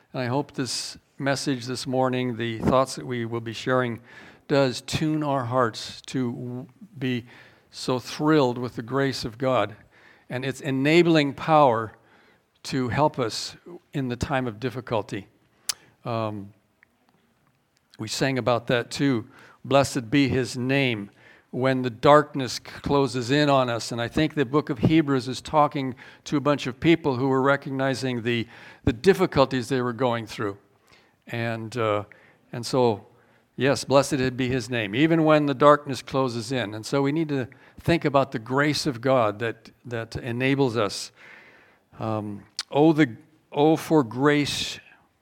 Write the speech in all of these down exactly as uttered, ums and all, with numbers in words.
And I hope this message this morning, the thoughts that we will be sharing, does tune our hearts to be so thrilled with the grace of God and its enabling power to help us in the time of difficulty. Um, we sang about that too. Blessed be his name when the darkness closes in on us. And I think the book of Hebrews is talking to a bunch of people who were recognizing the, the difficulties they were going through. And uh, and so, yes, blessed be his name, even when the darkness closes in. And so we need to think about the grace of God that, that enables us. Um, oh, the oh, for grace,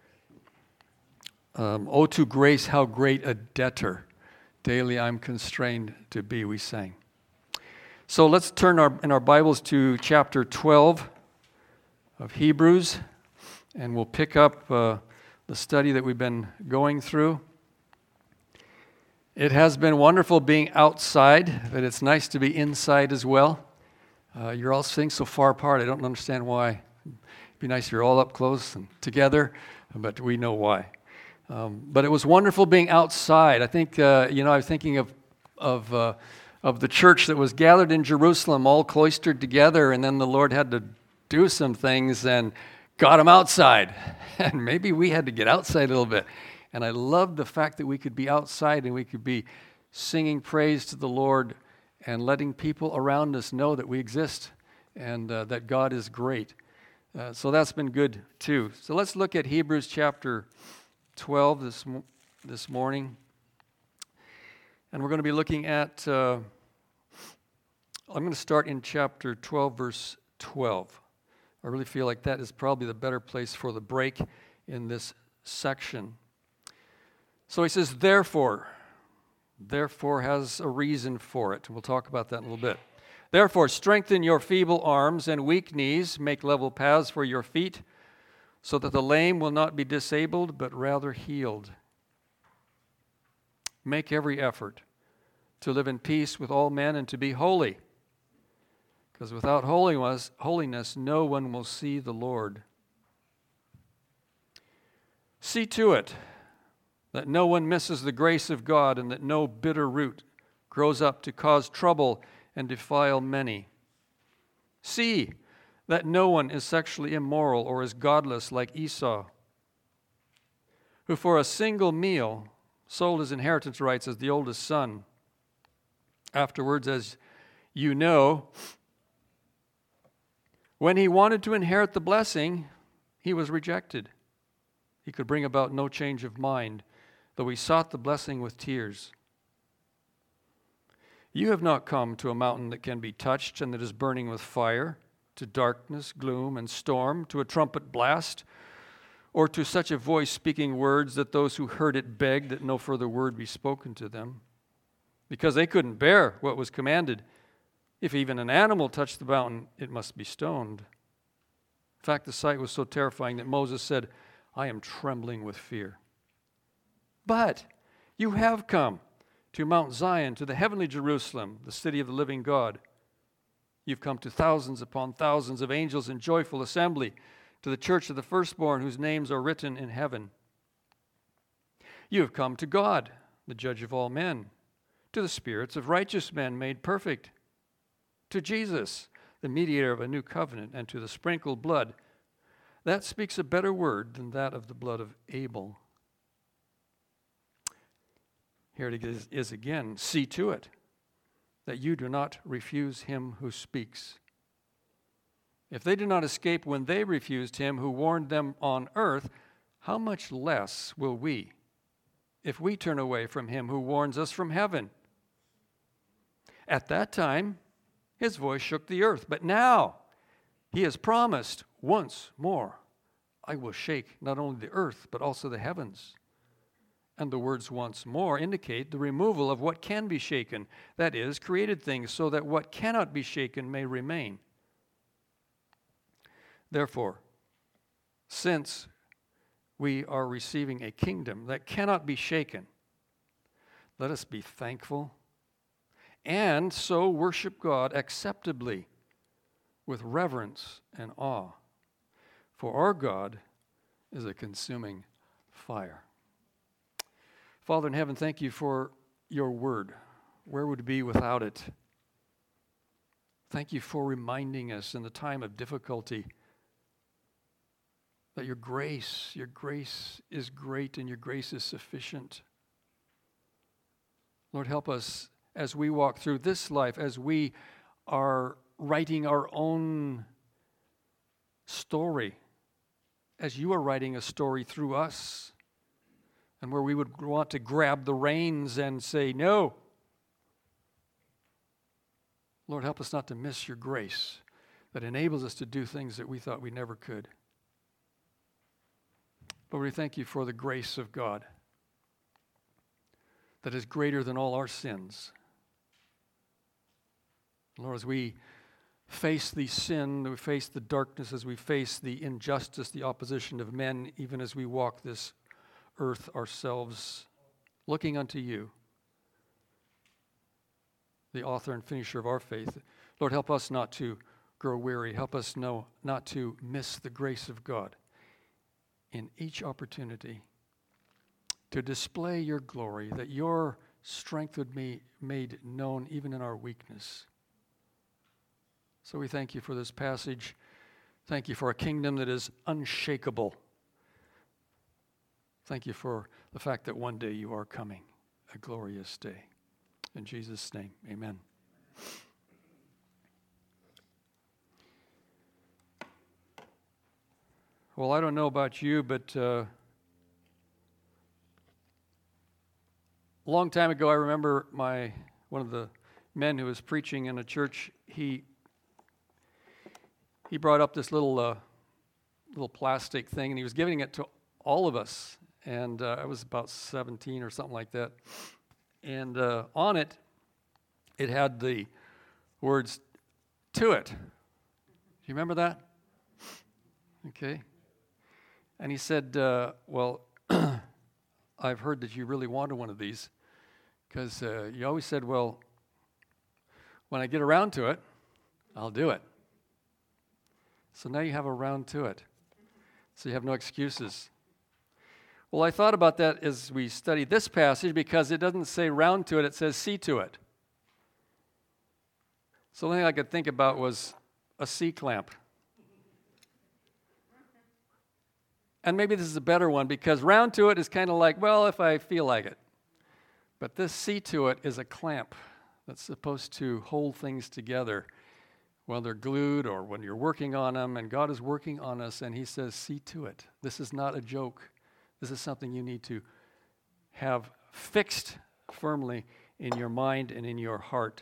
um, oh, to grace, how great a debtor daily I'm constrained to be, we sang. So let's turn our in our Bibles to chapter twelve of Hebrews, and we'll pick up uh, the study that we've been going through. It has been wonderful being outside, but it's nice to be inside as well. Uh, you're all sitting so far apart, I don't understand why. It'd be nice if you're all up close and together, but we know why. Um, but it was wonderful being outside. I think, uh, you know, I was thinking of of uh, of the church that was gathered in Jerusalem, all cloistered together, and then the Lord had to do some things and got them outside. And maybe we had to get outside a little bit. And I loved the fact that we could be outside and we could be singing praise to the Lord and letting people around us know that we exist and uh, that God is great. Uh, so that's been good too. So let's look at Hebrews chapter twelve this this morning, and we're going to be looking at. Uh, I'm going to start in chapter twelve, verse twelve. I really feel like that is probably the better place for the break in this section. So he says, "Therefore, therefore has a reason for it." We'll talk about that in a little bit. "Therefore, strengthen your feeble arms and weak knees; make level paths for your feet, so that the lame will not be disabled, but rather healed. Make every effort to live in peace with all men and to be holy, because without holiness, holiness, no one will see the Lord. See to it that no one misses the grace of God and that no bitter root grows up to cause trouble and defile many. See that no one is sexually immoral or is godless like Esau, who for a single meal sold his inheritance rights as the oldest son. Afterwards, as you know, when he wanted to inherit the blessing, he was rejected. He could bring about no change of mind, though he sought the blessing with tears. You have not come to a mountain that can be touched and that is burning with fire, to darkness, gloom, and storm, to a trumpet blast, or to such a voice speaking words that those who heard it begged that no further word be spoken to them, because they couldn't bear what was commanded. If even an animal touched the mountain, it must be stoned. In fact, the sight was so terrifying that Moses said, I am trembling with fear. But you have come to Mount Zion, to the heavenly Jerusalem, the city of the living God. You've come to thousands upon thousands of angels in joyful assembly, to the church of the firstborn whose names are written in heaven. You have come to God, the judge of all men, to the spirits of righteous men made perfect, to Jesus, the mediator of a new covenant, and to the sprinkled blood. That speaks a better word than that of the blood of Abel. Here it is, is again, see to it that you do not refuse him who speaks. If they did not escape when they refused him who warned them on earth, how much less will we, if we turn away from him who warns us from heaven? At that time, his voice shook the earth, but now he has promised once more, I will shake not only the earth, but also the heavens. And the words once more indicate the removal of what can be shaken, that is, created things, so that what cannot be shaken may remain. Therefore, since we are receiving a kingdom that cannot be shaken, let us be thankful and so worship God acceptably with reverence and awe. For our God is a consuming fire. Father in heaven, thank you for your word. Where would we be without it? Thank you for reminding us in the time of difficulty that your grace, your grace is great and your grace is sufficient. Lord, help us as we walk through this life, as we are writing our own story, as you are writing a story through us, and where we would want to grab the reins and say, no. Lord, help us not to miss your grace that enables us to do things that we thought we never could. Lord, we thank you for the grace of God that is greater than all our sins. Lord, as we face the sin, we face the darkness, as we face the injustice, the opposition of men, even as we walk this earth ourselves, looking unto you, the author and finisher of our faith. Lord, help us not to grow weary. Help us know not to miss the grace of God in each opportunity to display your glory, that your strength would be made known even in our weakness. So we thank you for this passage. Thank you for a kingdom that is unshakable. Thank you for the fact that one day you are coming, a glorious day. In Jesus' name, amen. Well, I don't know about you, but uh, a long time ago, I remember my one of the men who was preaching in a church. He he brought up this little uh, little plastic thing, and he was giving it to all of us. And uh, I was about seventeen or something like that. And uh, on it, it had the words, "To it." Do you remember that? Okay. And he said, uh, well, I've heard that you really wanted one of these, because uh, you always said, well, when I get around to it, I'll do it. So now you have a round to it. So you have no excuses. Well, I thought about that as we studied this passage, because it doesn't say round to it, it says see to it. So the only thing I could think about was a C-clamp. And maybe this is a better one, because round to it is kind of like, well, if I feel like it. But this see to it is a clamp that's supposed to hold things together when they're glued or when you're working on them. And God is working on us, and he says, see to it. This is not a joke. This is something you need to have fixed firmly in your mind and in your heart.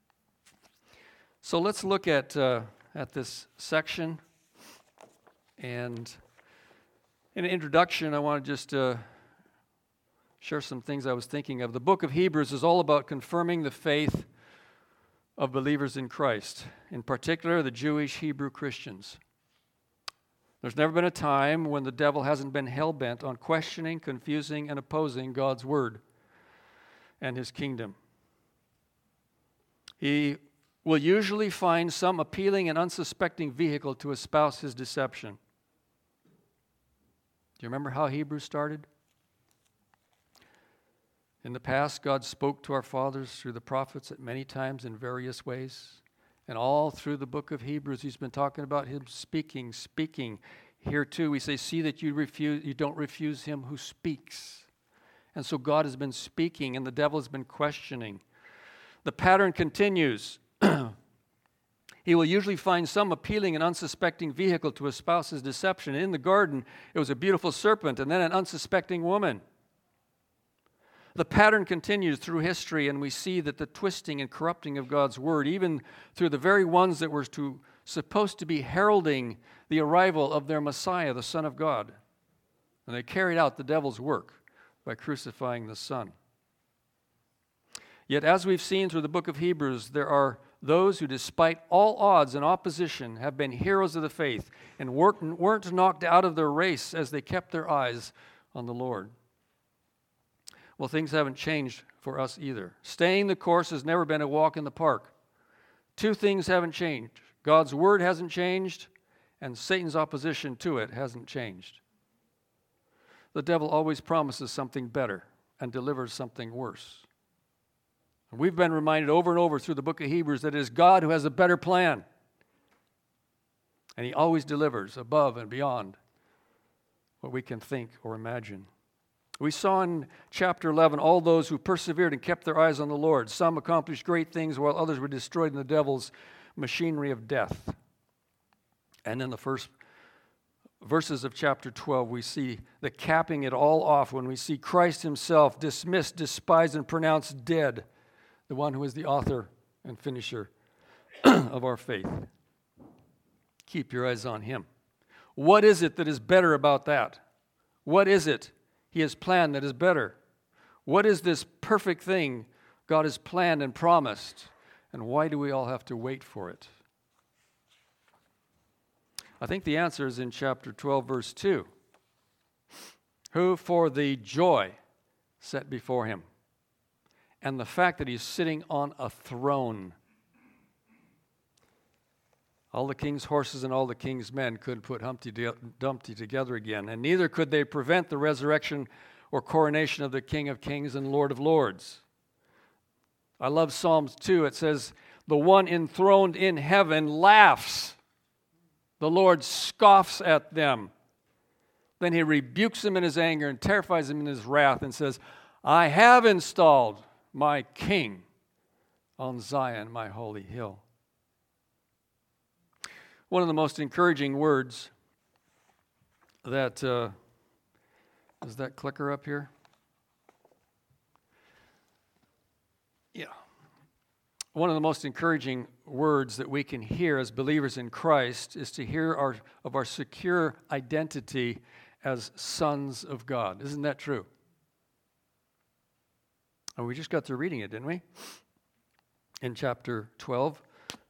So let's look at uh, at this section. And in an introduction, I want to just uh, share some things I was thinking of. The book of Hebrews is all about confirming the faith of believers in Christ, in particular the Jewish Hebrew Christians. There's never been a time when the devil hasn't been hell-bent on questioning, confusing, and opposing God's word and his kingdom. He will usually find some appealing and unsuspecting vehicle to espouse his deception. Do you remember how Hebrews started? In the past, God spoke to our fathers through the prophets at many times in various ways. And all through the book of Hebrews, he's been talking about him speaking, speaking. Here too, we say, see that you refuse, you don't refuse him who speaks. And so God has been speaking, and the devil has been questioning. The pattern continues. He will usually find some appealing and unsuspecting vehicle to espouse his deception. In the garden, it was a beautiful serpent, and then an unsuspecting woman. The pattern continues through history, and we see that the twisting and corrupting of God's word, even through the very ones that were to, supposed to be heralding the arrival of their Messiah, the Son of God. And they carried out the devil's work by crucifying the Son. Yet, as we've seen through the book of Hebrews, there are those who, despite all odds and opposition, have been heroes of the faith and weren't knocked out of their race as they kept their eyes on the Lord. Well, things haven't changed for us either. Staying the course has never been a walk in the park. Two things haven't changed. God's word hasn't changed, and Satan's opposition to it hasn't changed. the devil always promises something better and delivers something worse. And we've been reminded over and over through the book of Hebrews that it is God who has a better plan. And he always delivers above and beyond what we can think or imagine. We saw in chapter eleven all those who persevered and kept their eyes on the Lord. Some accomplished great things while others were destroyed in the devil's machinery of death. And in the first verses of chapter twelve, we see the capping it all off when we see Christ himself dismissed, despised, and pronounced dead, the one who is the author and finisher of our faith. Keep your eyes on him. What is it that is better about that? What is it he has planned that is better? What is this perfect thing God has planned and promised? And why do we all have to wait for it? I think the answer is in chapter twelve, verse two. Who for the joy set before him, and the fact that he's sitting on a throne. All the king's horses and all the king's men couldn't put Humpty Dumpty together again, and neither could they prevent the resurrection or coronation of the King of Kings and Lord of Lords. I love Psalms two. It says, the one enthroned in heaven laughs. The Lord scoffs at them. Then he rebukes them in his anger and terrifies them in his wrath and says, I have installed my king on Zion, my holy hill. One of the most encouraging words that, uh, is that clicker up here? Yeah. One of the most encouraging words that we can hear as believers in Christ is to hear our, of our secure identity as sons of God. Isn't that true? And we just got through reading it, didn't we? In chapter twelve.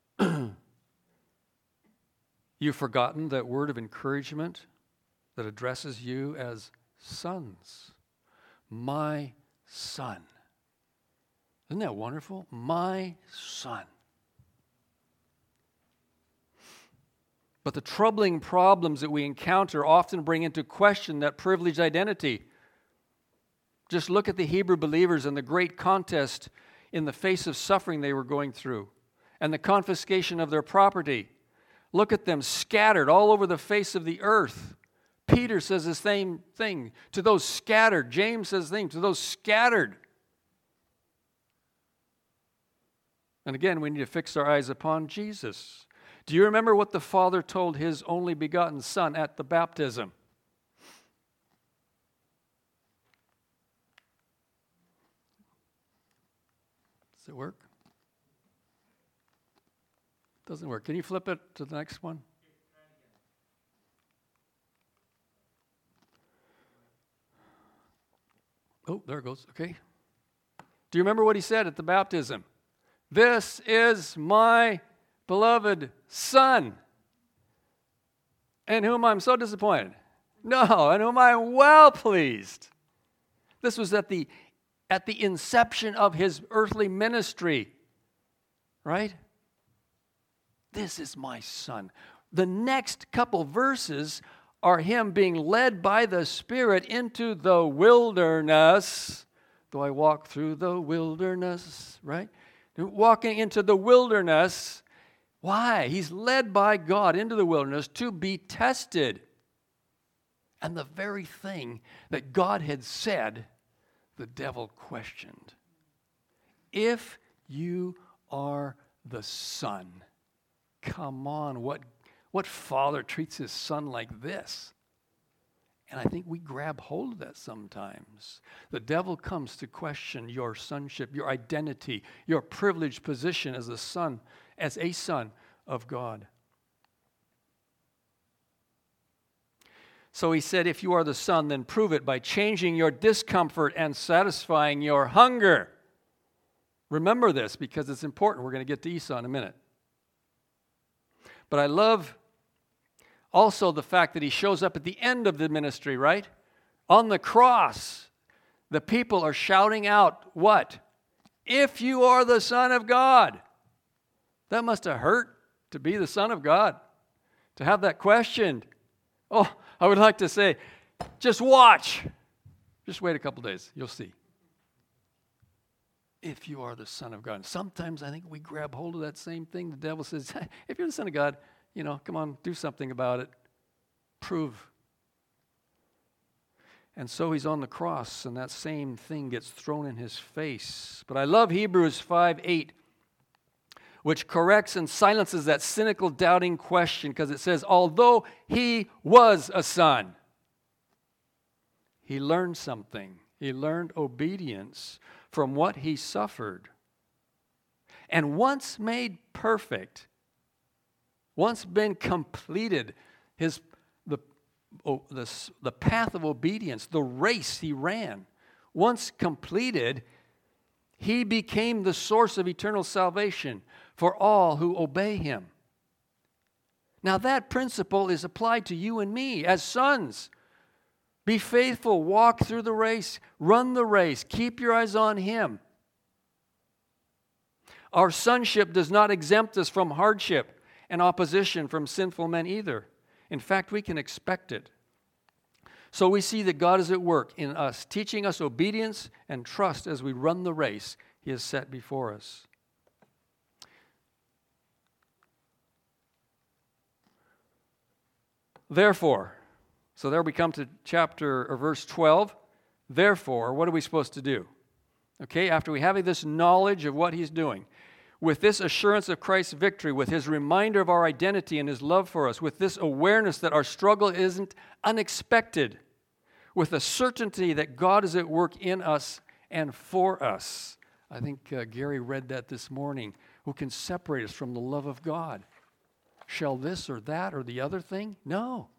You've forgotten that word of encouragement that addresses you as sons. My son. Isn't that wonderful? My son. But the troubling problems that we encounter often bring into question that privileged identity. Just look at the Hebrew believers and the great contest in the face of suffering they were going through and the confiscation of their property. Look at them scattered all over the face of the earth. Peter says the same thing to those scattered. James says the same to those scattered. And again, we need to fix our eyes upon Jesus. Do you remember what the Father told his only begotten Son at the baptism? Does it work? Doesn't work. Can you flip it to the next one? Oh, there it goes. Okay. Do you remember what he said at the baptism? This is my beloved Son, in whom I'm so disappointed. No, in whom I am well pleased. This was at the at the inception of his earthly ministry, right? This is my son. The next couple verses are him being led by the Spirit into the wilderness. Though I walk through the wilderness, right? Walking into the wilderness. Why? He's led by God into the wilderness to be tested. And the very thing that God had said, the devil questioned. If you are the Son, come on, what, what father treats his son like this? And I think we grab hold of that sometimes. The devil comes to question your sonship, your identity, your privileged position as a son, as a son of God. So he said, if you are the Son, then prove it by changing your discomfort and satisfying your hunger. Remember this because it's important. We're going to get to Esau in a minute. But I love also the fact that he shows up at the end of the ministry, right? On the cross, the people are shouting out, what? If you are the Son of God. That must have hurt to be the Son of God, to have that questioned. Oh, I would like to say, Just watch. Just wait a couple days. You'll see. If you are the Son of God. And sometimes I think we grab hold of that same thing. The devil says, if you're the Son of God, you know, come on, do something about it. Prove. And so he's on the cross, and that same thing gets thrown in his face. But I love Hebrews five eight, which corrects and silences that cynical, doubting question, because it says, although he was a son, he learned something. He learned obedience from what he suffered. And once made perfect, once been completed, his the, oh, the, the path of obedience, the race he ran, once completed, he became the source of eternal salvation for all who obey him. Now that principle is applied to you and me as sons. Be faithful, walk through the race, run the race, keep your eyes on him. Our sonship does not exempt us from hardship and opposition from sinful men either. In fact, we can expect it. So we see that God is at work in us, teaching us obedience and trust as we run the race he has set before us. Therefore, so there we come to chapter or verse twelve. Therefore, what are we supposed to do? Okay, after we have this knowledge of what he's doing, with this assurance of Christ's victory, with his reminder of our identity and his love for us, with this awareness that our struggle isn't unexpected, with the certainty that God is at work in us and for us. I think uh, Gary read that this morning. Who can separate us from the love of God? Shall this or that or the other thing? No.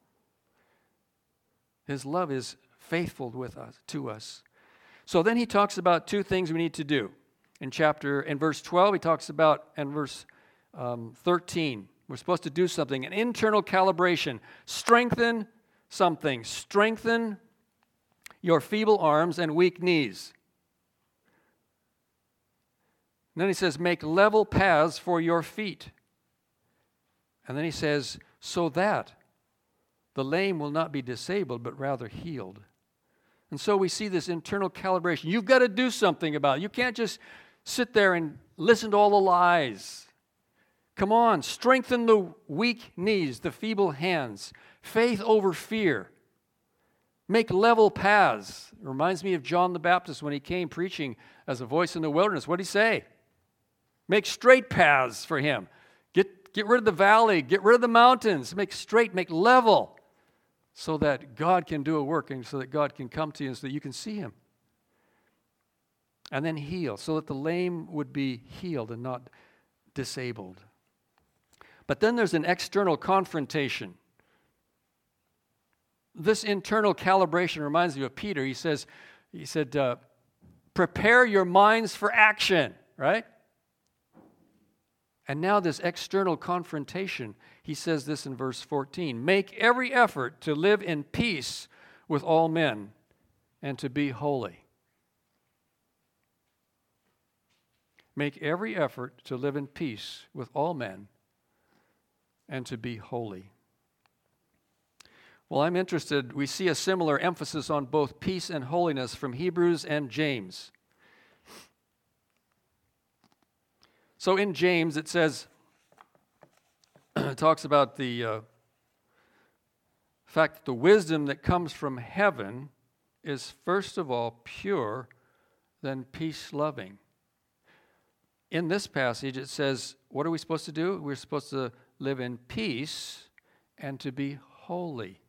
His love is faithful with us, to us. So then he talks about two things we need to do. In chapter, in verse twelve, he talks about, and verse um, thirteen, we're supposed to do something, an internal calibration. Strengthen something. Strengthen your feeble arms and weak knees. And then he says, make level paths for your feet. And then he says, so that the lame will not be disabled, but rather healed. And so we see this internal calibration. You've got to do something about it. You can't just sit there and listen to all the lies. Come on, strengthen the weak knees, the feeble hands. Faith over fear. Make level paths. It reminds me of John the Baptist when he came preaching as a voice in the wilderness. What did he say? Make straight paths for him. Get, get rid of the valley. Get rid of the mountains. Make straight, make level, so that God can do a work and so that God can come to you and so that you can see him. And then heal, so that the lame would be healed and not disabled. But then there's an external confrontation. This internal calibration reminds me of Peter. He says, he said, uh, prepare your minds for action, right? And now this external confrontation, he says this in verse fourteen. Make every effort to live in peace with all men and to be holy. Make every effort to live in peace with all men and to be holy. Well, I'm interested. We see a similar emphasis on both peace and holiness from Hebrews and James. So in James, it says, it talks about the uh, fact that the wisdom that comes from heaven is first of all pure, then peace-loving. In this passage, it says, what are we supposed to do? We're supposed to live in peace and to be holy.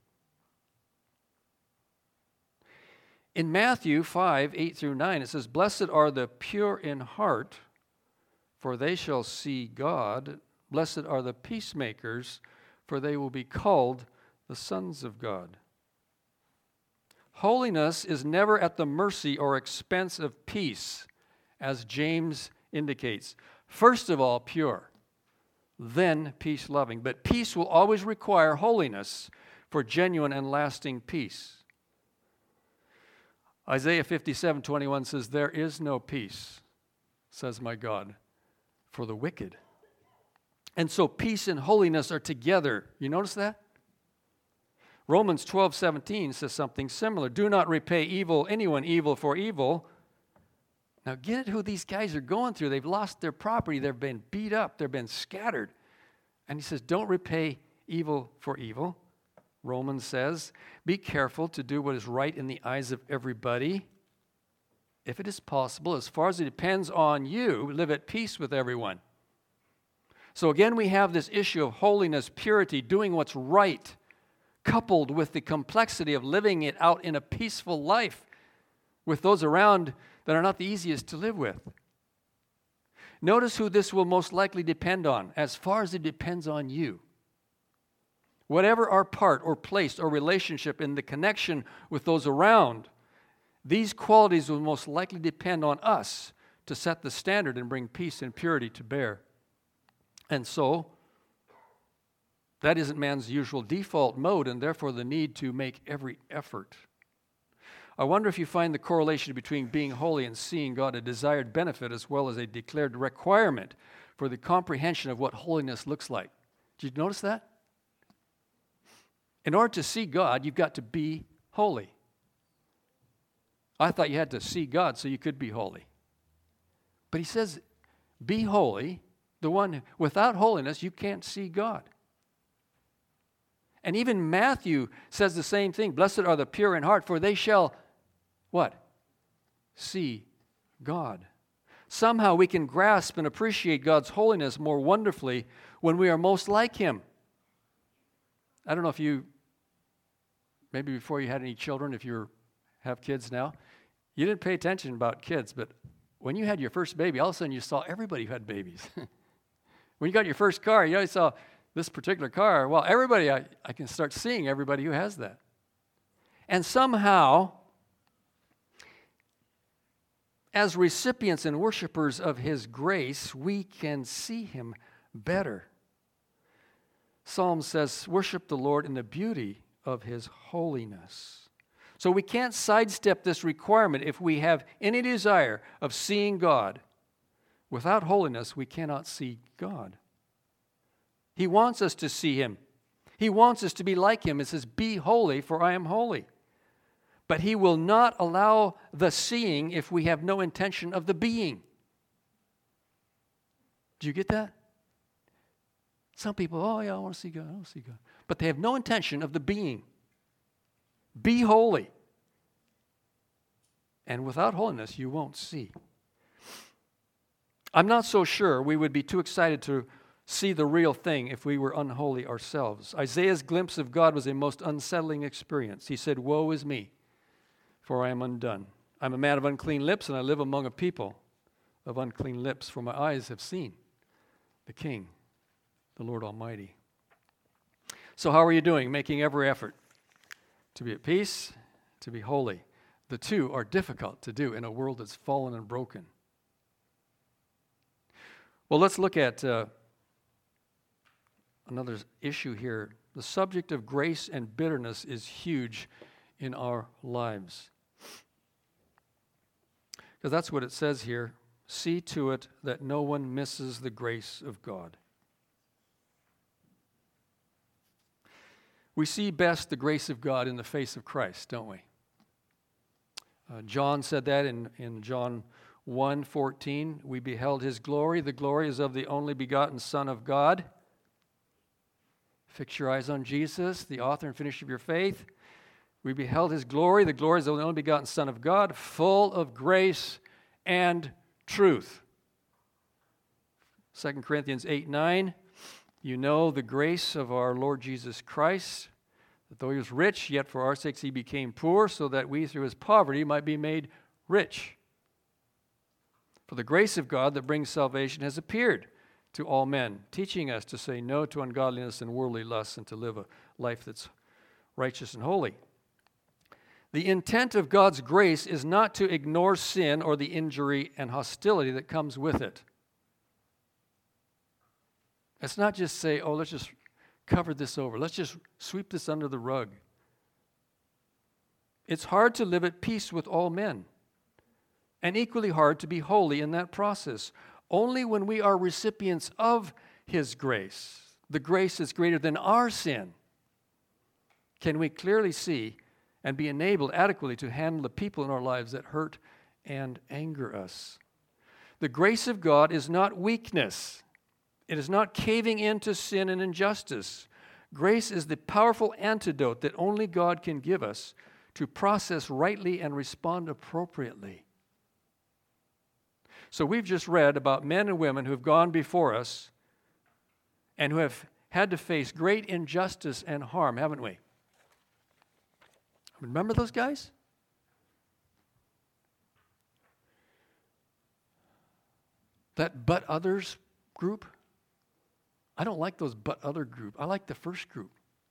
In Matthew five, eight through nine, it says, blessed are the pure in heart, for they shall see God. Blessed are the peacemakers, for they will be called the sons of God. Holiness is never at the mercy or expense of peace, as James indicates. First of all, pure, then peace-loving. But peace will always require holiness for genuine and lasting peace. Isaiah fifty-seven twenty-one says, there is no peace, says my God, for the wicked. And so peace and holiness are together. You notice that? Romans twelve seventeen says something similar. Do not repay evil, anyone evil for evil. Now get who these guys are going through. They've lost their property. They've been beat up. They've been scattered. And he says, don't repay evil for evil. Romans says, be careful to do what is right in the eyes of everybody. If it is possible, as far as it depends on you, live at peace with everyone. So again, we have this issue of holiness, purity, doing what's right, coupled with the complexity of living it out in a peaceful life with those around that are not the easiest to live with. Notice who this will most likely depend on, as far as it depends on you. Whatever our part or place or relationship in the connection with those around, these qualities will most likely depend on us to set the standard and bring peace and purity to bear. And so, that isn't man's usual default mode, and therefore the need to make every effort. I wonder if you find the correlation between being holy and seeing God a desired benefit as well as a declared requirement for the comprehension of what holiness looks like. Did you notice that? In order to see God, you've got to be holy. I thought you had to see God so you could be holy. But he says, be holy. The one without holiness, you can't see God. And even Matthew says the same thing. Blessed are the pure in heart, for they shall, what? See God. Somehow we can grasp and appreciate God's holiness more wonderfully when we are most like Him. I don't know if you, maybe before you had any children, if you have kids now, you didn't pay attention about kids, but when you had your first baby, all of a sudden you saw everybody who had babies. When you got your first car, you always saw this particular car. Well, everybody, I, I can start seeing everybody who has that. And somehow, as recipients and worshipers of His grace, we can see Him better. Psalm says, worship the Lord in the beauty of His holiness. So we can't sidestep this requirement if we have any desire of seeing God. Without holiness, we cannot see God. He wants us to see Him. He wants us to be like Him. It says, be holy, for I am holy. But He will not allow the seeing if we have no intention of the being. Do you get that? Some people, oh yeah, I want to see God, I want to see God. But they have no intention of the being. Be holy. And without holiness, you won't see. I'm not so sure we would be too excited to see the real thing if we were unholy ourselves. Isaiah's glimpse of God was a most unsettling experience. He said, woe is me, for I am undone. I'm a man of unclean lips, and I live among a people of unclean lips, for my eyes have seen the King, the Lord Almighty. So how are you doing? Making every effort to be at peace, to be holy. The two are difficult to do in a world that's fallen and broken. Well, let's look at uh, another issue here. The subject of grace and bitterness is huge in our lives. Because that's what it says here. See to it that no one misses the grace of God. We see best the grace of God in the face of Christ, don't we? Uh, John said that in, in John one fourteen. We beheld His glory. The glory is of the only begotten Son of God. Fix your eyes on Jesus, the author and finisher of your faith. We beheld His glory. The glory is of the only begotten Son of God, full of grace and truth. Second Corinthians eight nine. You know the grace of our Lord Jesus Christ, that though He was rich, yet for our sakes He became poor, so that we through His poverty might be made rich. For the grace of God that brings salvation has appeared to all men, teaching us to say no to ungodliness and worldly lusts and to live a life that's righteous and holy. The intent of God's grace is not to ignore sin or the injury and hostility that comes with it. It's not just say, oh, let's just cover this over. Let's just sweep this under the rug. It's hard to live at peace with all men, and equally hard to be holy in that process. Only when we are recipients of His grace, the grace is greater than our sin, can we clearly see and be enabled adequately to handle the people in our lives that hurt and anger us. The grace of God is not weakness. It is not caving into sin and injustice. Grace is the powerful antidote that only God can give us to process rightly and respond appropriately. So we've just read about men and women who have gone before us and who have had to face great injustice and harm, haven't we? Remember those guys? That but others group? I don't like those but other group. I like the first group.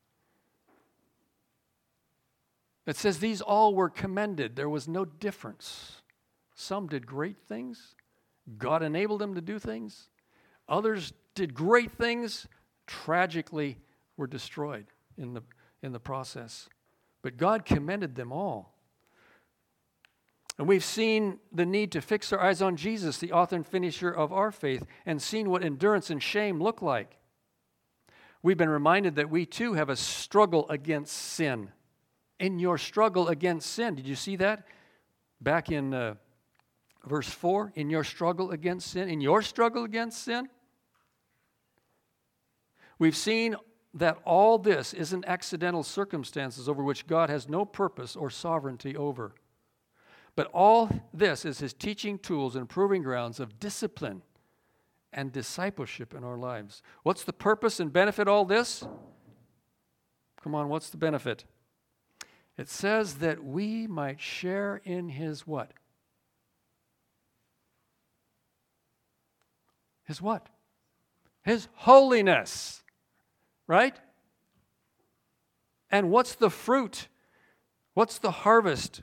It says these all were commended. There was no difference. Some did great things. God enabled them to do things. Others did great things, tragically were destroyed in the, in the process. But God commended them all. And we've seen the need to fix our eyes on Jesus, the author and finisher of our faith, and seen what endurance and shame look like. We've been reminded that we too have a struggle against sin. In your struggle against sin, did you see that? Back in uh, verse four, in your struggle against sin, in your struggle against sin. We've seen that all this isn't accidental circumstances over which God has no purpose or sovereignty over. But all this is His teaching tools and proving grounds of discipline and discipleship in our lives. What's the purpose and benefit of all this? Come on, what's the benefit? It says that we might share in His what? His what? His holiness. Right? And what's the fruit? What's the harvest?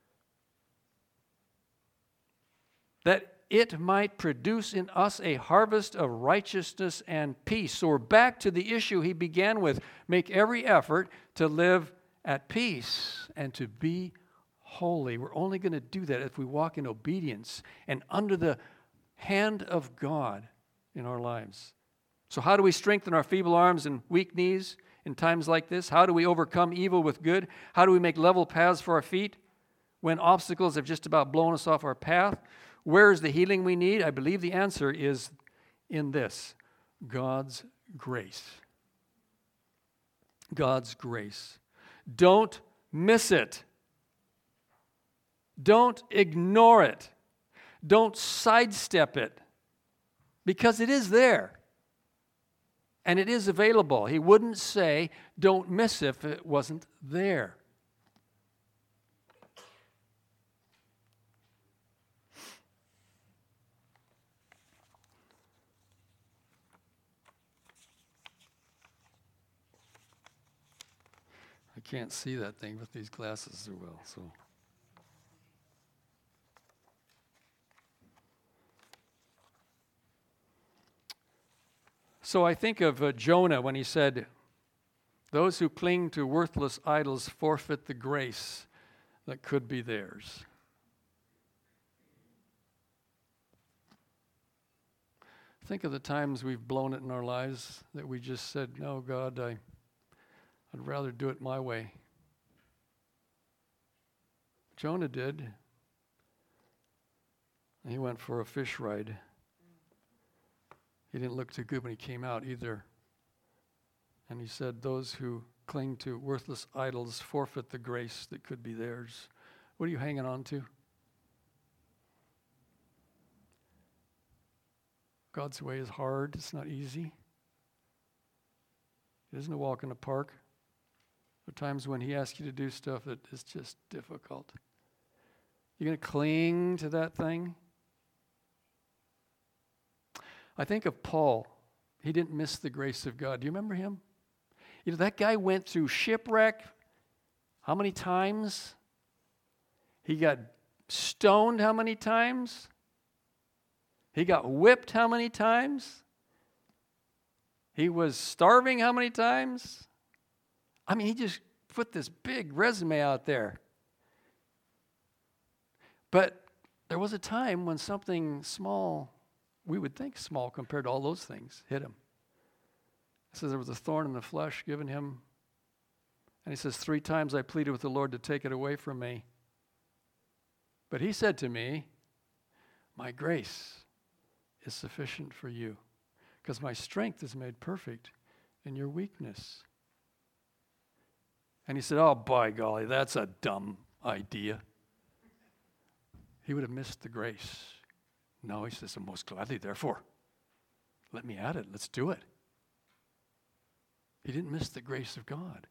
That it might produce in us a harvest of righteousness and peace. So we're back to the issue he began with. Make every effort to live at peace and to be holy. We're only going to do that if we walk in obedience and under the hand of God in our lives. So how do we strengthen our feeble arms and weak knees in times like this? How do we overcome evil with good? How do we make level paths for our feet when obstacles have just about blown us off our path? Where is the healing we need? I believe the answer is in this: God's grace. God's grace. Don't miss it. Don't ignore it. Don't sidestep it, because it is there. And it is available. He wouldn't say, don't miss it if it wasn't there. I can't see that thing with these glasses so well, so. So I think of uh, Jonah when he said, those who cling to worthless idols forfeit the grace that could be theirs. Think of the times we've blown it in our lives that we just said, no, God, I, I'd rather do it my way. Jonah did. He went for a fish ride. He didn't look too good when he came out either. And he said, those who cling to worthless idols forfeit the grace that could be theirs. What are you hanging on to? God's way is hard. It's not easy. It isn't a walk in the park. There are times when He asks you to do stuff that is just difficult. You're going to cling to that thing? I think of Paul. He didn't miss the grace of God. Do you remember him? You know, that guy went through shipwreck how many times? He got stoned how many times? He got whipped how many times? He was starving how many times? I mean, he just put this big resume out there. But there was a time when something small, we would think small compared to all those things, hit him. It says there was a thorn in the flesh given him, And he says, three times I pleaded with the Lord to take it away from me. But he said to me, my grace is sufficient for you, because my strength is made perfect in your weakness. And he said, oh, by golly, that's a dumb idea. He would have missed the grace. No, he says, most gladly, therefore, let me at it. Let's do it. He didn't miss the grace of God.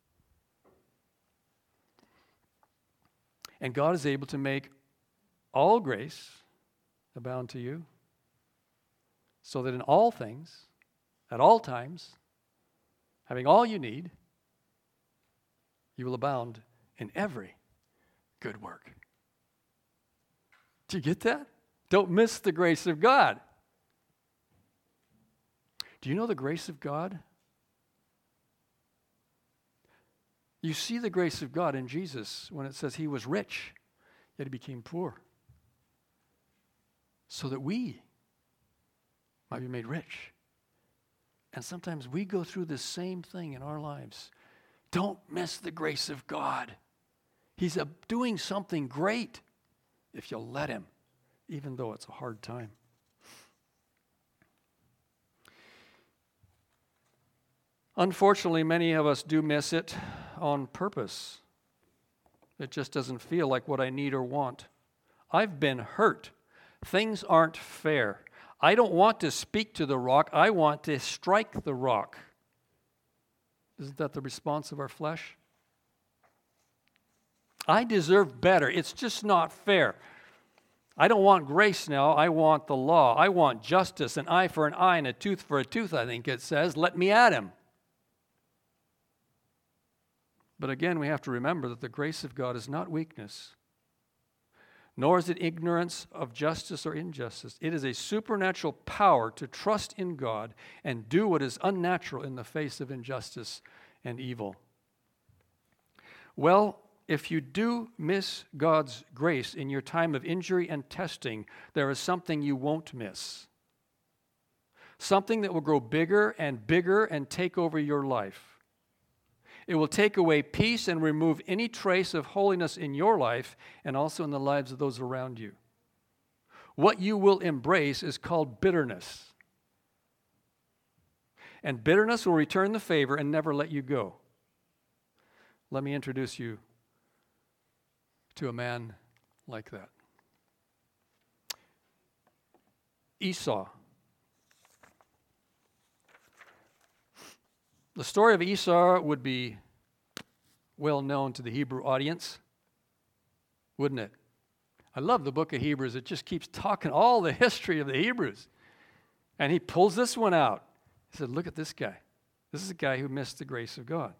And God is able to make all grace abound to you, so that in all things, at all times, having all you need, you will abound in every good work. Do you get that? Don't miss the grace of God. Do you know the grace of God? You see the grace of God in Jesus when it says he was rich, yet he became poor, so that we might be made rich. And sometimes we go through the same thing in our lives. Don't miss the grace of God. He's doing something great if you'll let him, even though it's a hard time. Unfortunately, many of us do miss it on purpose. It just doesn't feel like what I need or want. I've been hurt. Things aren't fair. I don't want to speak to the rock. I want to strike the rock. Isn't that the response of our flesh? I deserve better. It's just not fair. I don't want grace now. I want the law. I want justice, an eye for an eye and a tooth for a tooth, I think it says. Let me at him. But again, we have to remember that the grace of God is not weakness, nor is it ignorance of justice or injustice. It is a supernatural power to trust in God and do what is unnatural in the face of injustice and evil. Well, if you do miss God's grace in your time of injury and testing, there is something you won't miss. Something that will grow bigger and bigger and take over your life. It will take away peace and remove any trace of holiness in your life and also in the lives of those around you. What you will embrace is called bitterness. And bitterness will return the favor and never let you go. Let me introduce you to a man like that. Esau. The story of Esau would be well known to the Hebrew audience, wouldn't it? I love the book of Hebrews. It just keeps talking all the history of the Hebrews. And he pulls this one out. He said, look at this guy. This is a guy who missed the grace of God.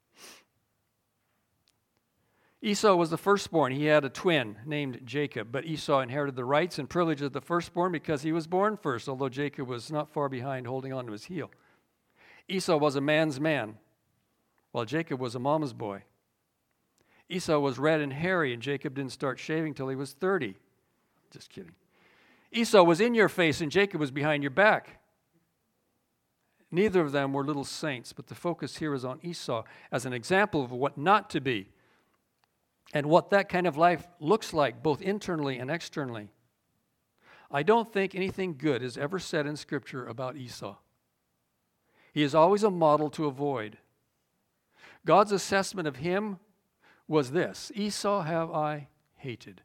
Esau was the firstborn. He had a twin named Jacob, but Esau inherited the rights and privileges of the firstborn because he was born first, although Jacob was not far behind, holding on to his heel. Esau was a man's man, while Jacob was a mama's boy. Esau was red and hairy, and Jacob didn't start shaving till he was thirty. Just kidding. Esau was in your face, and Jacob was behind your back. Neither of them were little saints, but the focus here is on Esau as an example of what not to be and what that kind of life looks like, both internally and externally. I don't think anything good is ever said in Scripture about Esau. He is always a model to avoid. God's assessment of him was this: Esau have I hated.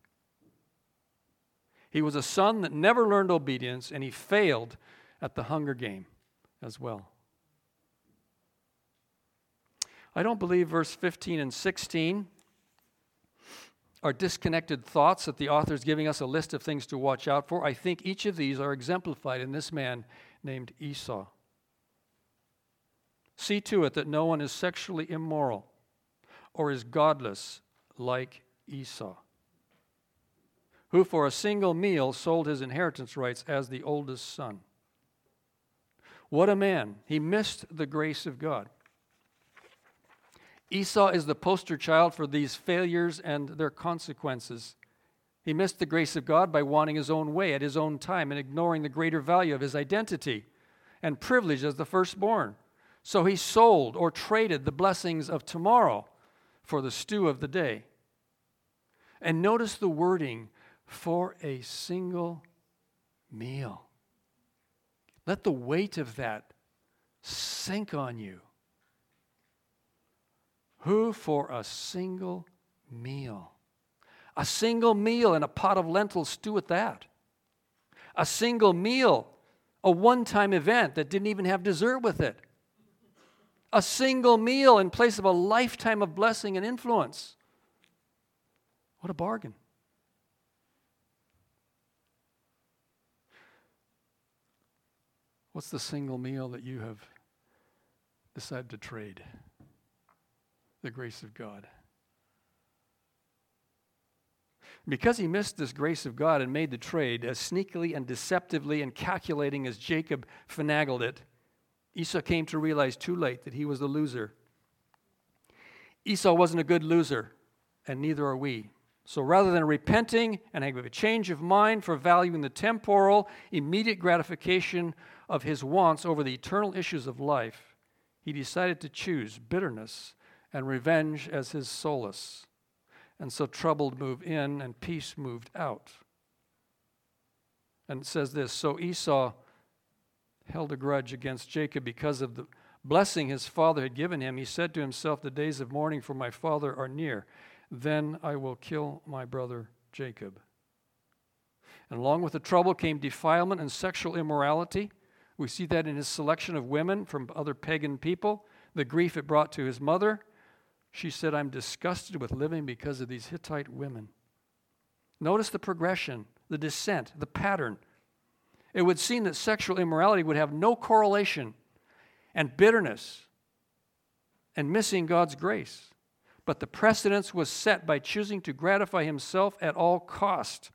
He was a son that never learned obedience, and he failed at the hunger game as well. I don't believe verse fifteen and sixteen are disconnected thoughts that the author is giving us a list of things to watch out for. I think each of these are exemplified in this man named Esau. See to it that no one is sexually immoral or is godless like Esau, who for a single meal sold his inheritance rights as the oldest son. What a man. He missed the grace of God. Esau is the poster child for these failures and their consequences. He missed the grace of God by wanting his own way at his own time and ignoring the greater value of his identity and privilege as the firstborn. So he sold or traded the blessings of tomorrow for the stew of the day. And notice the wording, for a single meal. Let the weight of that sink on you. Who for a single meal? A single meal and a pot of lentils stew at that. A single meal, a one-time event that didn't even have dessert with it. A single meal in place of a lifetime of blessing and influence. What a bargain. What's the single meal that you have decided to trade? The grace of God. Because he missed this grace of God and made the trade, as sneakily and deceptively and calculating as Jacob finagled it, Esau came to realize too late that he was the loser. Esau wasn't a good loser, and neither are we. So rather than repenting and having a change of mind for valuing the temporal, immediate gratification of his wants over the eternal issues of life, he decided to choose bitterness and revenge as his solace. And so trouble moved in and peace moved out. And it says this, so Esau held a grudge against Jacob because of the blessing his father had given him. He said to himself, the days of mourning for my father are near. Then I will kill my brother Jacob. And along with the trouble came defilement and sexual immorality. We see that in his selection of women from other pagan people, the grief it brought to his mother. She said, I'm disgusted with living because of these Hittite women. Notice the progression, the descent, the pattern. It would seem that sexual immorality would have no correlation and bitterness and missing God's grace. But the precedence was set by choosing to gratify himself at all cost.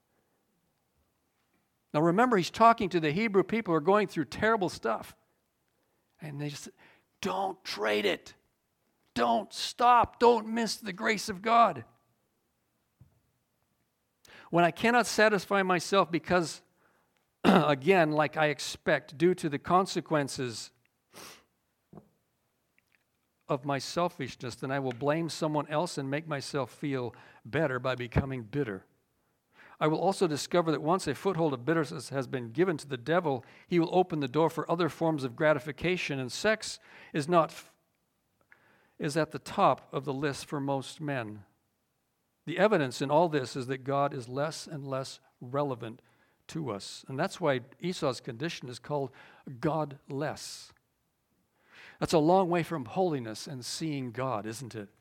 Now remember, he's talking to the Hebrew people who are going through terrible stuff. And they just, don't trade it. Don't stop. Don't miss the grace of God. When I cannot satisfy myself because, again, like I expect, due to the consequences of my selfishness, then I will blame someone else and make myself feel better by becoming bitter. I will also discover that once a foothold of bitterness has been given to the devil, he will open the door for other forms of gratification, and sex is not is at the top of the list for most men. The evidence in all this is that God is less and less relevant to us. And that's why Esau's condition is called godless. That's a long way from holiness and seeing God, isn't it?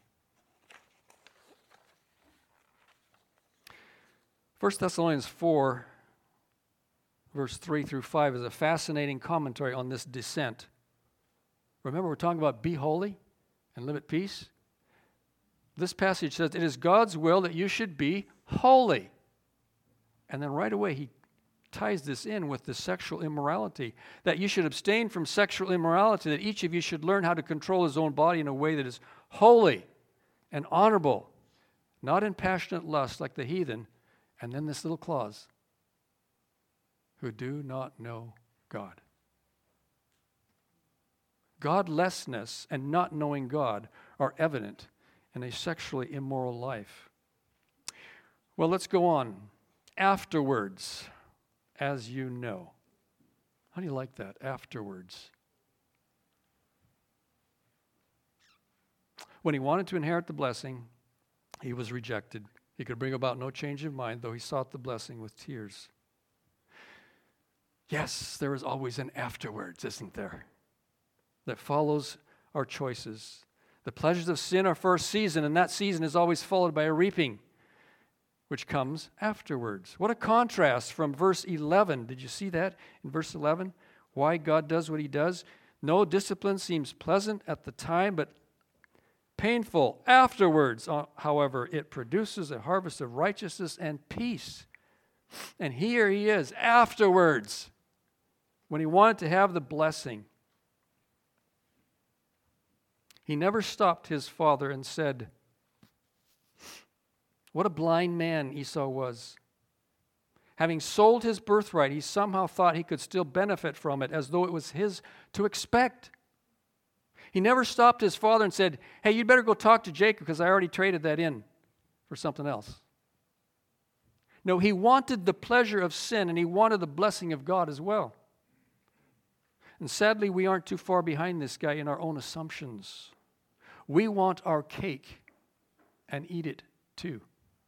First Thessalonians four, verse three through five is a fascinating commentary on this descent. Remember, we're talking about be holy and live at peace. This passage says, it is God's will that you should be holy. And then right away he ties this in with the sexual immorality, that you should abstain from sexual immorality, that each of you should learn how to control his own body in a way that is holy and honorable, not in passionate lust like the heathen. And then this little clause, who do not know God. Godlessness and not knowing God are evident in a sexually immoral life. Well, let's go on. Afterwards, as you know. How do you like that? Afterwards. When he wanted to inherit the blessing, he was rejected. He could bring about no change of mind, though he sought the blessing with tears. Yes, there is always an afterwards, isn't there? That follows our choices. The pleasures of sin are for a season, and that season is always followed by a reaping, which comes afterwards. What a contrast from verse eleven. Did you see that in verse eleven? Why God does what he does? No discipline seems pleasant at the time, but painful afterwards. However, it produces a harvest of righteousness and peace. And here he is, afterwards, when he wanted to have the blessing. He never stopped his father and said, what a blind man Esau was. Having sold his birthright, he somehow thought he could still benefit from it as though it was his to expect. He never stopped his father and said, hey, you'd better go talk to Jacob because I already traded that in for something else. No, he wanted the pleasure of sin and he wanted the blessing of God as well. And sadly, we aren't too far behind this guy in our own assumptions. We want our cake and eat it too.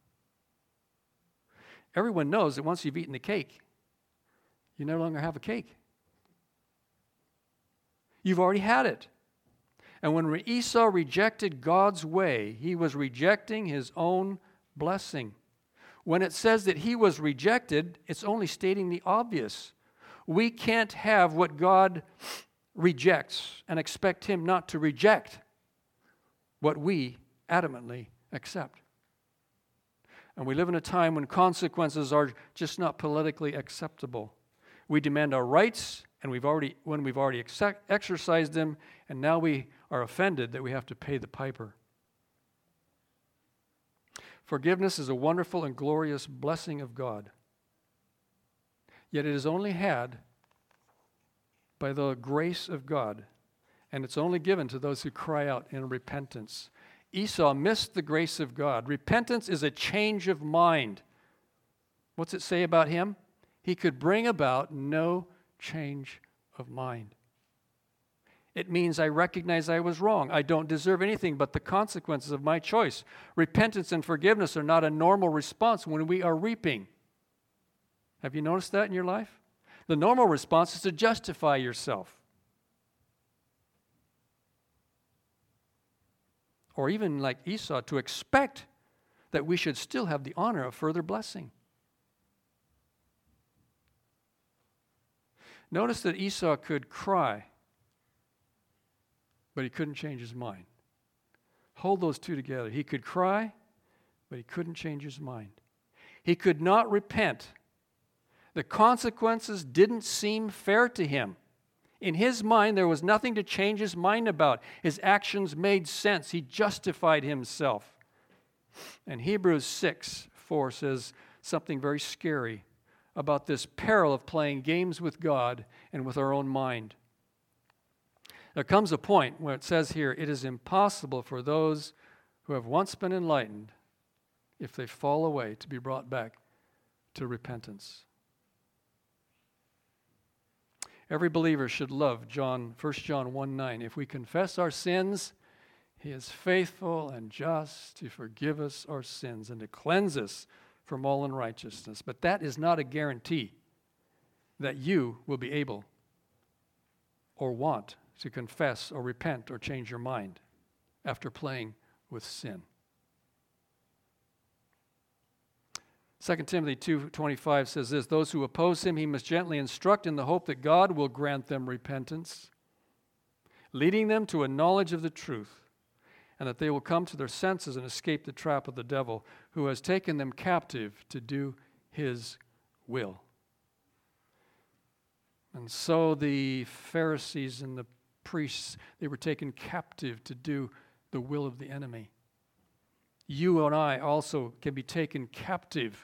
Everyone knows that once you've eaten the cake, you no longer have a cake. You've already had it. And when Esau rejected God's way, he was rejecting his own blessing. When it says that he was rejected, it's only stating the obvious. We can't have what God rejects and expect him not to reject what we adamantly accept. And we live in a time when consequences are just not politically acceptable. We demand our rights, and we've already when we've already ex- exercised them, and now we are offended that we have to pay the piper. Forgiveness is a wonderful and glorious blessing of God. Yet it is only had by the grace of God, and it's only given to those who cry out in repentance. Esau missed the grace of God. Repentance is a change of mind. What's it say about him? He could bring about no change of mind. It means I recognize I was wrong. I don't deserve anything but the consequences of my choice. Repentance and forgiveness are not a normal response when we are reaping. Have you noticed that in your life? The normal response is to justify yourself. Or even like Esau, to expect that we should still have the honor of further blessing. Notice that Esau could cry, but he couldn't change his mind. Hold those two together. He could cry, but he couldn't change his mind. He could not repent. The consequences didn't seem fair to him. In his mind, there was nothing to change his mind about. His actions made sense. He justified himself. And Hebrews six four says something very scary about this peril of playing games with God and with our own mind. There comes a point where it says here, it is impossible for those who have once been enlightened, if they fall away, to be brought back to repentance. Every believer should love John, First John one nine. If we confess our sins, he is faithful and just to forgive us our sins and to cleanse us from all unrighteousness. But that is not a guarantee that you will be able or want to confess or repent or change your mind after playing with sin. Second Timothy two twenty-five says this, those who oppose him he must gently instruct in the hope that God will grant them repentance, leading them to a knowledge of the truth, and that they will come to their senses and escape the trap of the devil, who has taken them captive to do his will. And so the Pharisees and the priests, they were taken captive to do the will of the enemy. You and I also can be taken captive.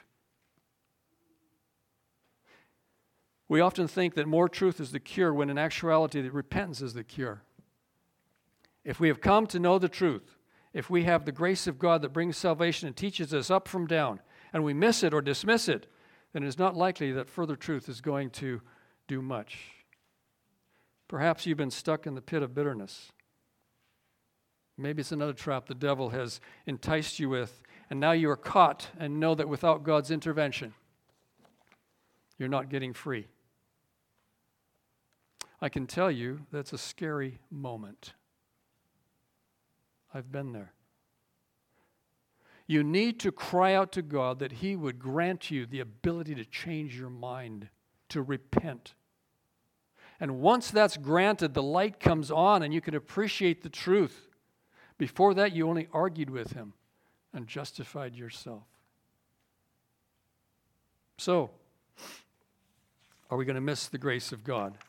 We often think that more truth is the cure, when in actuality that repentance is the cure. If we have come to know the truth, if we have the grace of God that brings salvation and teaches us up from down, and we miss it or dismiss it, then it is not likely that further truth is going to do much. Perhaps you've been stuck in the pit of bitterness. Maybe it's another trap the devil has enticed you with, and now you are caught and know that without God's intervention, you're not getting free. I can tell you that's a scary moment. I've been there. You need to cry out to God that he would grant you the ability to change your mind, to repent. And once that's granted, the light comes on and you can appreciate the truth. Before that, you only argued with him and justified yourself. So, are we going to miss the grace of God?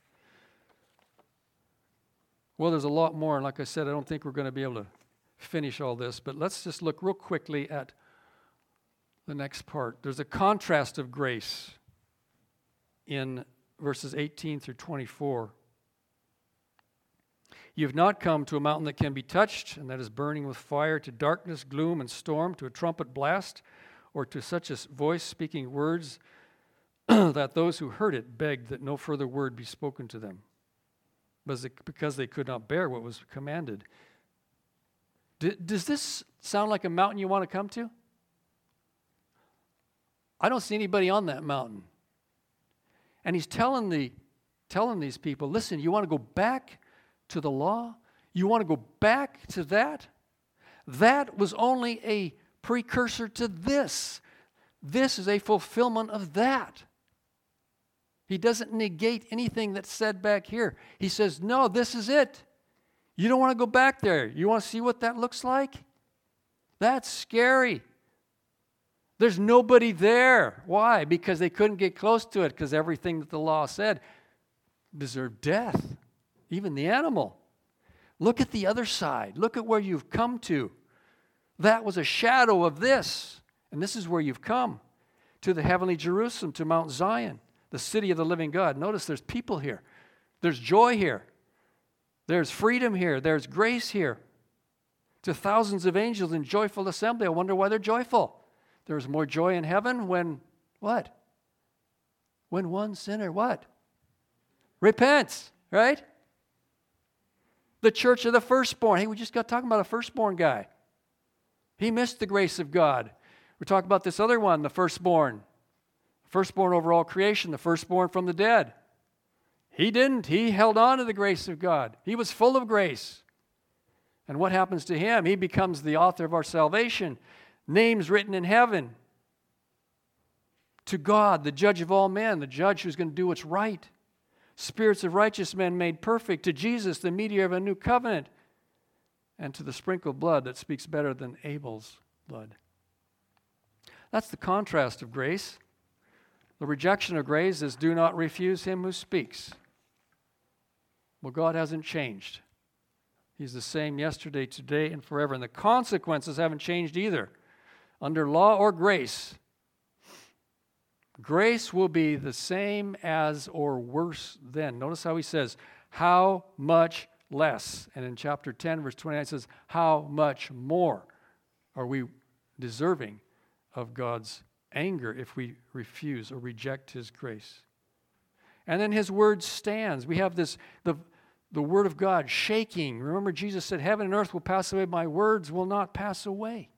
Well, there's a lot more, and like I said, I don't think we're going to be able to finish all this, but let's just look real quickly at the next part. There's a contrast of grace in verses eighteen through twenty-four. You have not come to a mountain that can be touched, and that is burning with fire, to darkness, gloom, and storm, to a trumpet blast, or to such a voice speaking words that those who heard it begged that no further word be spoken to them, because they could not bear what was commanded. D- does this sound like a mountain you want to come to? I don't see anybody on that mountain. And he's telling the telling these people, listen, you want to go back to the law? You want to go back to that? That was only a precursor to this. This is a fulfillment of that. He doesn't negate anything that's said back here. He says, no, this is it. You don't want to go back there. You want to see what that looks like? That's scary. There's nobody there. Why? Because they couldn't get close to it, because everything that the law said deserved death, even the animal. Look at the other side. Look at where you've come to. That was a shadow of this, and this is where you've come, to the heavenly Jerusalem, to Mount Zion, the city of the living God. Notice there's people here. There's joy here. There's freedom here. There's grace here. To thousands of angels in joyful assembly. I wonder why they're joyful. There's more joy in heaven when, what? When one sinner, what? Repents, right? The church of the firstborn. Hey, we just got talking about a firstborn guy. He missed the grace of God. We're talking about this other one, the firstborn. Firstborn over all creation, the firstborn from the dead. He didn't. He held on to the grace of God. He was full of grace. And what happens to him? He becomes the author of our salvation. Names written in heaven. To God, the judge of all men, the judge who's going to do what's right. Spirits of righteous men made perfect. To Jesus, the mediator of a new covenant. And to the sprinkled blood that speaks better than Abel's blood. That's the contrast of grace. The rejection of grace is, do not refuse him who speaks. Well, God hasn't changed. He's the same yesterday, today, and forever. And the consequences haven't changed either. Under law or grace, grace will be the same as or worse than. Notice how he says, how much less? And in chapter ten, verse twenty-nine, it says, how much more are we deserving of God's anger if we refuse or reject his grace? And then his word stands. We have this, the, the word of God shaking. Remember, Jesus said, heaven and earth will pass away, my words will not pass away.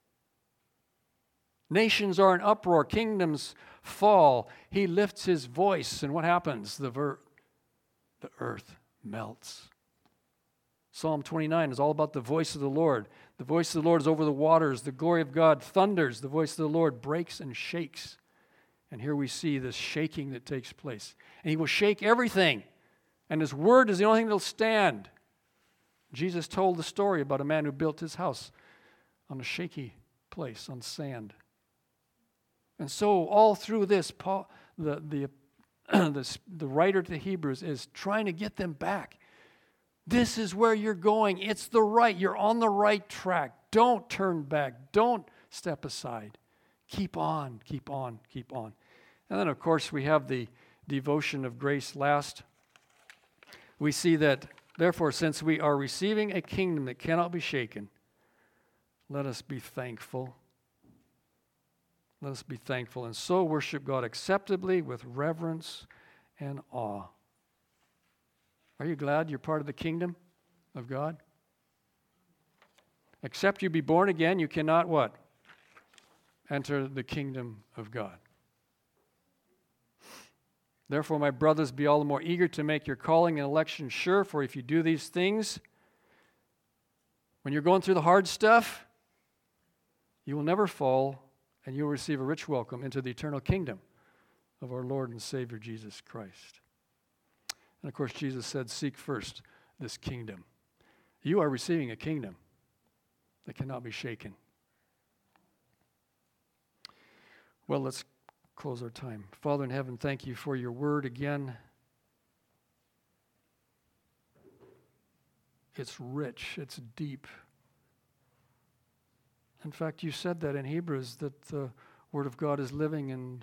Nations are in uproar, kingdoms fall. He lifts his voice, and what happens? The, ver- the earth melts. Psalm twenty-nine is all about the voice of the Lord. The voice of the Lord is over the waters. The glory of God thunders. The voice of the Lord breaks and shakes. And here we see this shaking that takes place. And he will shake everything. And his word is the only thing that will stand. Jesus told the story about a man who built his house on a shaky place, on sand. And so all through this, Paul, the, the, the, the writer to the Hebrews is trying to get them back. This is where you're going. It's the right. You're on the right track. Don't turn back. Don't step aside. Keep on, keep on, keep on. And then, of course, we have the devotion of grace last. We see that, therefore, since we are receiving a kingdom that cannot be shaken, let us be thankful. Let us be thankful and so worship God acceptably with reverence and awe. Are you glad you're part of the kingdom of God? Except you be born again, you cannot what? Enter the kingdom of God. Therefore, my brothers, be all the more eager to make your calling and election sure, for if you do these things, when you're going through the hard stuff, you will never fall, and you will receive a rich welcome into the eternal kingdom of our Lord and Savior Jesus Christ. And of course, Jesus said, seek first this kingdom. You are receiving a kingdom that cannot be shaken. Well, let's close our time. Father in heaven, thank you for your word again. It's rich, it's deep. In fact, you said that in Hebrews, that the word of God is living and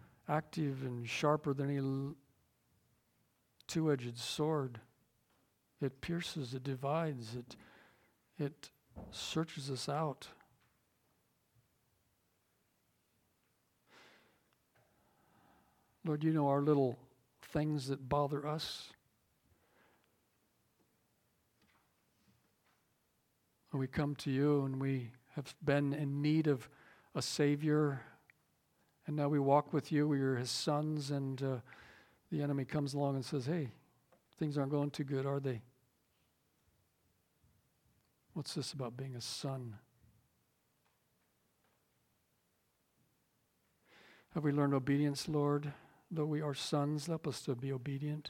active and sharper than any two-edged sword. It pierces, it divides, it, it searches us out. Lord, you know our little things that bother us. When we come to you and we have been in need of a Savior, and now we walk with you, we are His sons, and uh, the enemy comes along and says, hey, things aren't going too good, are they? What's this about being a son? Have we learned obedience, Lord? Though we are sons, help us to be obedient.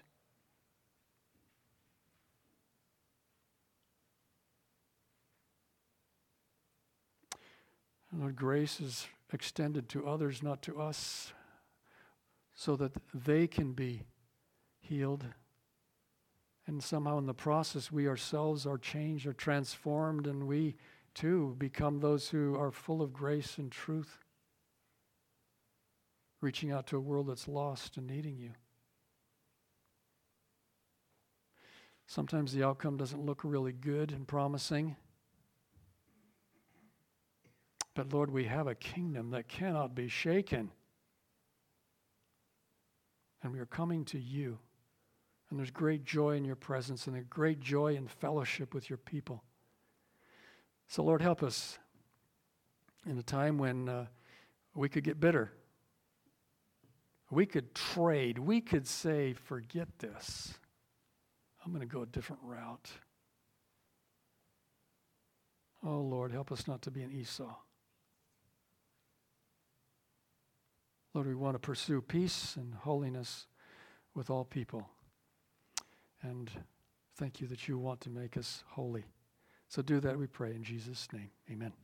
And Lord, grace is extended to others, not to us, so that they can be healed. And somehow in the process, we ourselves are changed, are transformed, and we too become those who are full of grace and truth, reaching out to a world that's lost and needing you. Sometimes the outcome doesn't look really good and promising. But Lord, we have a kingdom that cannot be shaken. And we are coming to you. And there's great joy in your presence and a great joy in fellowship with your people. So Lord, help us in a time when uh, we could get bitter. We could trade. We could say, forget this. I'm going to go a different route. Oh, Lord, help us not to be an Esau. Lord, we want to pursue peace and holiness with all people. And thank you that you want to make us holy. So do that, we pray, in Jesus' name. Amen.